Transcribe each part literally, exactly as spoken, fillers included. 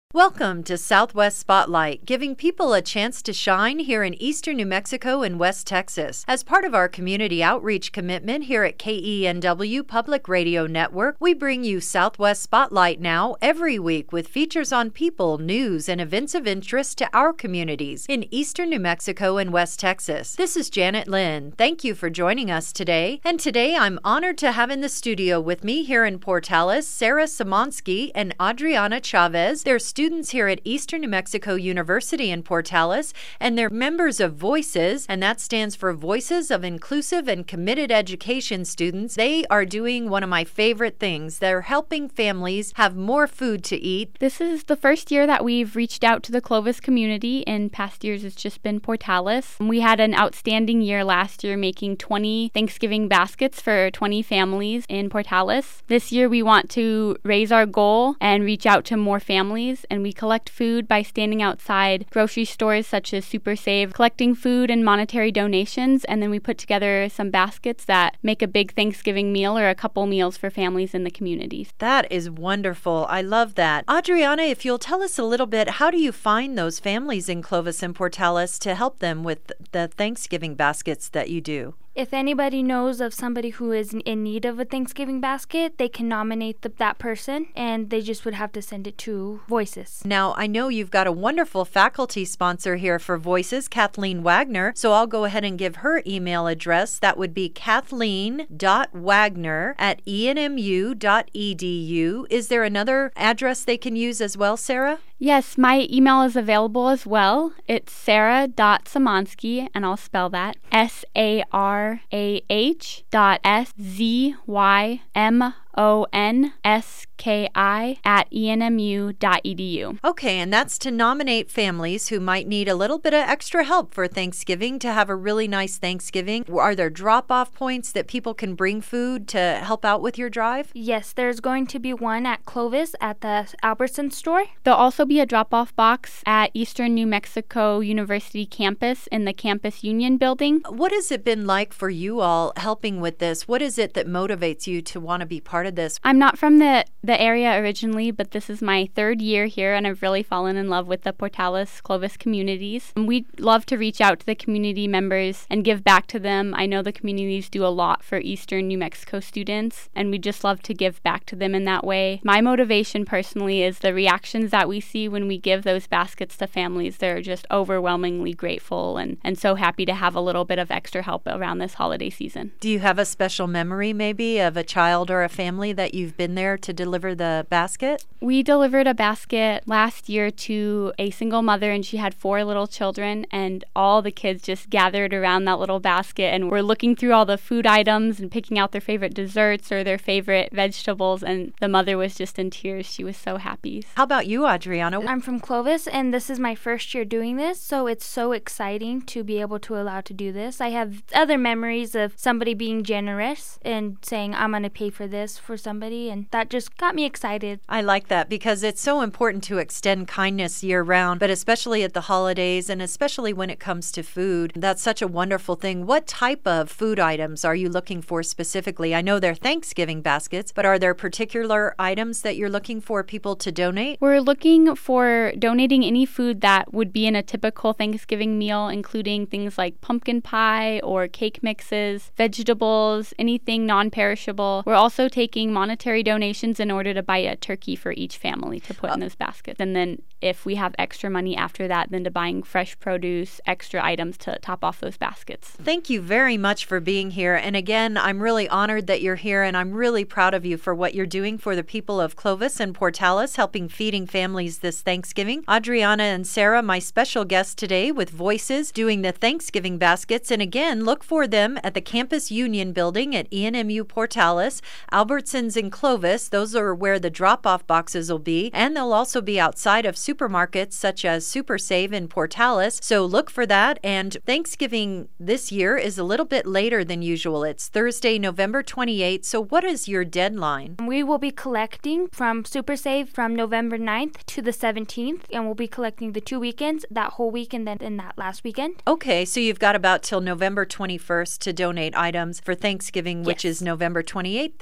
Welcome to Southwest Spotlight, giving people a chance to shine here in eastern New Mexico and West Texas. As part of our community outreach commitment here at K E N W Public Radio Network, we bring you Southwest Spotlight now every week with features on people, news, and events of interest to our communities in eastern New Mexico and West Texas. This is Janet Lynn. Thank you for joining us today. And today I'm honored to have in the studio with me here in Portales, Sarah Szymanski and Adriana Chavez. They're students here at Eastern New Mexico University in Portales, and they're members of VOICES, and that stands for Voices of Inclusive and Committed Education Students. They are doing one of my favorite things. They're helping families have more food to eat. This is the first year that we've reached out to the Clovis community. In past years, it's just been Portales. We had an outstanding year last year, making twenty Thanksgiving baskets for twenty families in Portales. This year, we want to raise our goal and reach out to more families, and we collect food by standing outside grocery stores such as Super Save, collecting food and monetary donations, and then we put together some baskets that make a big Thanksgiving meal or a couple meals for families in the communities. That is wonderful. I love that. Adriana, if you'll tell us a little bit, how do you find those families in Clovis and Portales to help them with the Thanksgiving baskets that you do? If anybody knows of somebody who is in need of a Thanksgiving basket, they can nominate the, that person, and they just would have to send it to VOICES. Now, I know you've got a wonderful faculty sponsor here for VOICES, Kathleen Wagner, so I'll go ahead and give her email address. That would be kathleen dot wagner at e n m u dot e d u. Is there another address they can use as well, Sarah? Yes, my email is available as well. It's sarah dot szymanski, and I'll spell that, S A R A H dot S Z Y M O N S K I at e n m u dot e d u. Okay, and that's to nominate families who might need a little bit of extra help for Thanksgiving to have a really nice Thanksgiving. Are there drop-off points that people can bring food to help out with your drive? Yes, there's going to be one at Clovis at the Albertson store. There'll also be a drop-off box at Eastern New Mexico University campus in the Campus Union building. What has it been like for you all helping with this? What is it that motivates you to want to be part of this? I'm not from the, the area originally, but this is my third year here, and I've really fallen in love with the Portales Clovis communities. And we love to reach out to the community members and give back to them. I know the communities do a lot for Eastern New Mexico students, and we just love to give back to them in that way. My motivation personally is the reactions that we see when we give those baskets to families. They're just overwhelmingly grateful and, and so happy to have a little bit of extra help around this holiday season. Do you have a special memory maybe of a child or a family that you've been there to deliver the basket? We delivered a basket last year to a single mother, and she had four little children, and all the kids just gathered around that little basket and were looking through all the food items and picking out their favorite desserts or their favorite vegetables, and the mother was just in tears. She was so happy. How about you, Adriana? I'm from Clovis, and this is my first year doing this, so it's so exciting to be able to allow to do this. I have other memories of somebody being generous and saying, I'm going to pay for this for somebody, and that just got me excited. I like that because it's so important to extend kindness year round, but especially at the holidays and especially when it comes to food. That's such a wonderful thing. What type of food items are you looking for specifically? I know they're Thanksgiving baskets, but are there particular items that you're looking for people to donate? We're looking for donating any food that would be in a typical Thanksgiving meal, including things like pumpkin pie or cake mixes, vegetables, anything non-perishable. We're also taking monetary donations in order to buy a turkey for each family to put in those baskets. And then if we have extra money after that, then to buying fresh produce, extra items to top off those baskets. Thank you very much for being here. And again, I'm really honored that you're here, and I'm really proud of you for what you're doing for the people of Clovis and Portales, helping feeding families this Thanksgiving. Adriana and Sarah, my special guests today with VOICES, doing the Thanksgiving baskets. And again, look for them at the Campus Union building at E N M U Portales, Albertsons in Clovis. Those are where the drop-off boxes will be. And they'll also be outside of supermarkets such as Super Save in Portales. So look for that. And Thanksgiving this year is a little bit later than usual. It's Thursday, November twenty-eighth. So what is your deadline? We will be collecting from Super Save from November ninth to the seventeenth, and we'll be collecting the two weekends, that whole week and then in that last weekend. Okay, so you've got about till November twenty-first to donate items for Thanksgiving, which yes. is November twenty-eighth this year.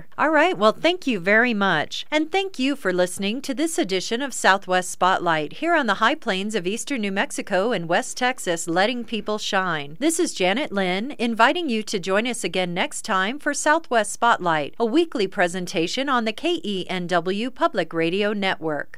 more. All right. Well, thank you very much. And thank you for listening to this edition of Southwest Spotlight here on the high plains of eastern New Mexico and West Texas, letting people shine. This is Janet Lynn, inviting you to join us again next time for Southwest Spotlight, a weekly presentation on the K E N W Public Radio Network.